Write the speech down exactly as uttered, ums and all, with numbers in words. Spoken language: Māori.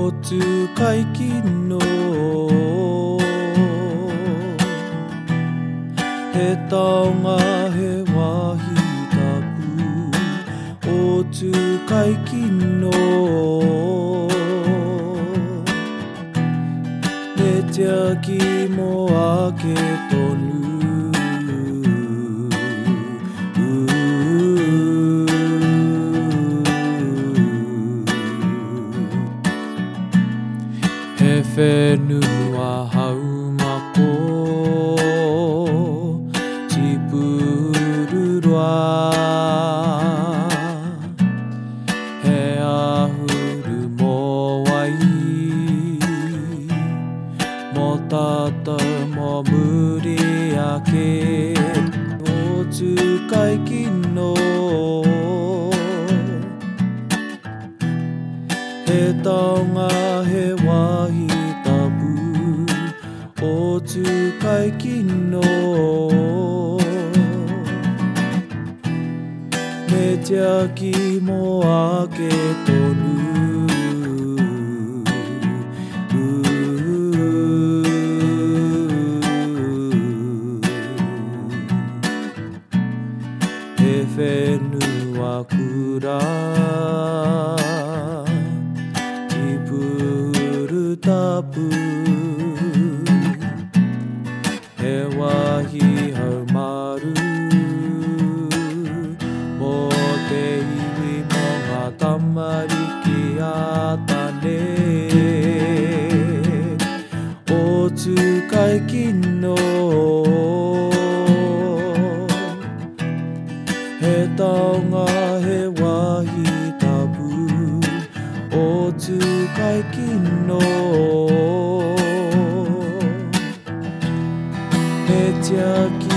お使い金のへたがへわひたぶお使い金のねちゃきもあけとぬへフェヌはハウマコチプルルワヘアフルモワイもたたも無理やけお使い金のへたがへわひたぶお使い金のめちゃきもあけとぬへフェヌはくらタプへわひはまるもていみもがたまりきあたねお使い金のへたがへわひたぶお使い金のめちゃき